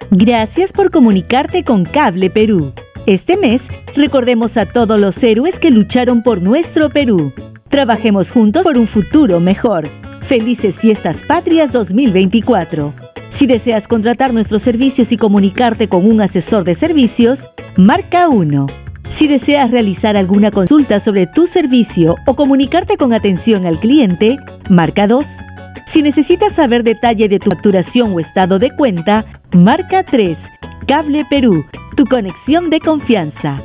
Gracias por comunicarte con Cable Perú. Este mes, recordemos a todos los héroes que lucharon por nuestro Perú. Trabajemos juntos por un futuro mejor. Felices Fiestas Patrias 2024. Si deseas contratar nuestros servicios y comunicarte con un asesor de servicios, marca 1. Si deseas realizar alguna consulta sobre tu servicio o comunicarte con atención al cliente, marca 2. Si necesitas saber detalle de tu facturación o estado de cuenta, marca 3. Cable Perú, tu conexión de confianza.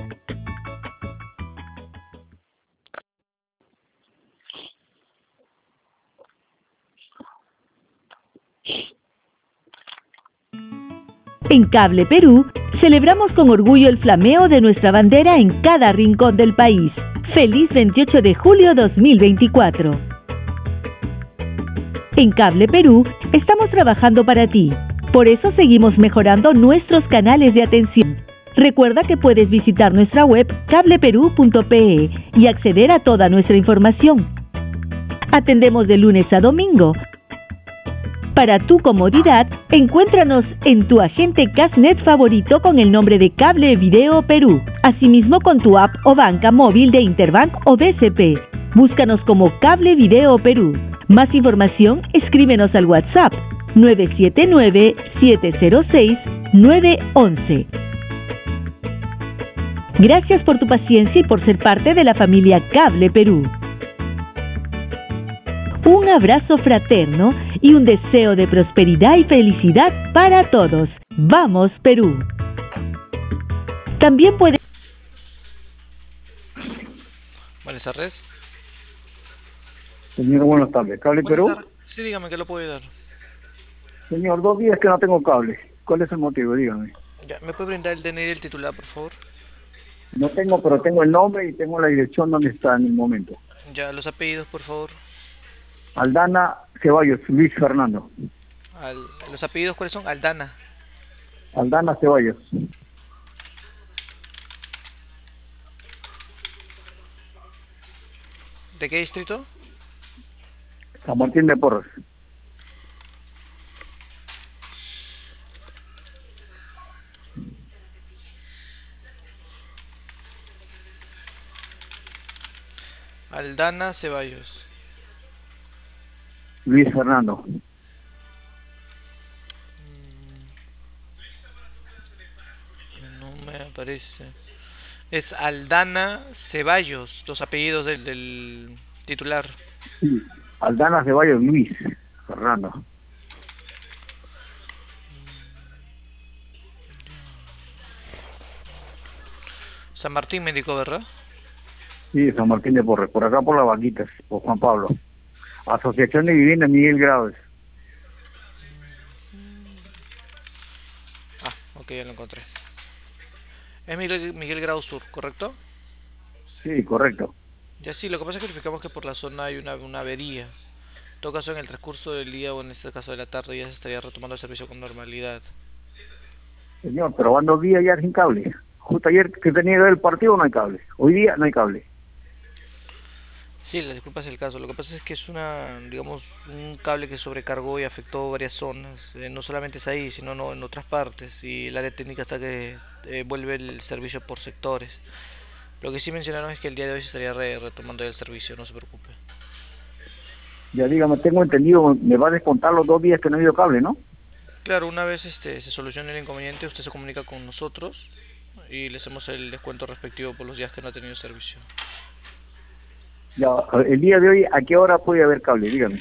En Cable Perú, celebramos con orgullo el flameo de nuestra bandera en cada rincón del país. ¡Feliz 28 de julio 2024! En Cable Perú, estamos trabajando para ti. Por eso seguimos mejorando nuestros canales de atención. Recuerda que puedes visitar nuestra web cableperú.pe y acceder a toda nuestra información. Atendemos de lunes a domingo. Para tu comodidad, encuéntranos en tu agente Casnet favorito con el nombre de Cable Video Perú. Asimismo con tu app o banca móvil de Interbank o BCP. Búscanos como Cable Video Perú. Más información, escríbenos al WhatsApp 979-706-911. Gracias por tu paciencia y por ser parte de la familia Cable Perú. Un abrazo fraterno y un deseo de prosperidad y felicidad para todos. ¡Vamos, Perú! También puede... Buenas tardes. Señor, buenas tardes. ¿Cable Perú? Sí, dígame, ¿qué lo puedo ayudar? Señor, 2 días que no tengo cable. ¿Cuál es el motivo? Dígame. Ya, ¿me puede brindar el DNI del titular, por favor? No tengo, pero tengo el nombre y tengo la dirección donde está en el momento. Ya, los apellidos, por favor. Aldana Ceballos, Luis Fernando. ¿Los apellidos cuáles son? Aldana. Aldana Ceballos. ¿De qué distrito? San Martín de Porres. Aldana Ceballos. Luis Fernando. No me aparece. Es Aldana Ceballos, los apellidos del titular. Sí. Aldana Ceballos, Luis Fernando. San Martín me indicó, ¿verdad? Sí, San Martín de Porres. Por acá por las Vaquitas, por Juan Pablo. Asociación de Vivienda Miguel Graves. Ah, ok, ya lo encontré. Es Miguel Grau Sur, ¿correcto? Sí, correcto. Ya sí, lo que pasa es que verificamos que por la zona hay una avería. En todo caso, en el transcurso del día o en este caso de la tarde ya se estaría retomando el servicio con normalidad. Señor, pero van 2 días ya sin cable. Justo ayer que tenía el partido no hay cable. Hoy día no hay cable. Sí, la disculpa es el caso. Lo que pasa es que es digamos, un cable que sobrecargó y afectó varias zonas. No solamente es ahí, sino en otras partes. Y el área técnica está que vuelve el servicio por sectores. Lo que sí mencionaron es que el día de hoy se estaría retomando el servicio, no se preocupe. Ya dígame, tengo entendido, me va a descontar los 2 días que no ha habido cable, ¿no? Claro, una vez se solucione el inconveniente, usted se comunica con nosotros y le hacemos el descuento respectivo por los días que no ha tenido servicio. Ya, el día de hoy, ¿a qué hora puede haber cable? Dígame.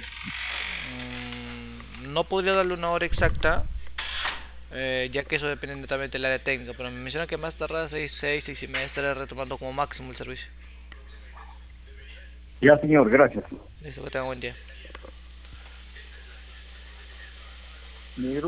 No podría darle una hora exacta, ya que eso depende netamente del área técnica, pero me menciona que más tardar 6 y media estará retomando como máximo el servicio. Ya, señor, gracias. Listo, que tenga buen día.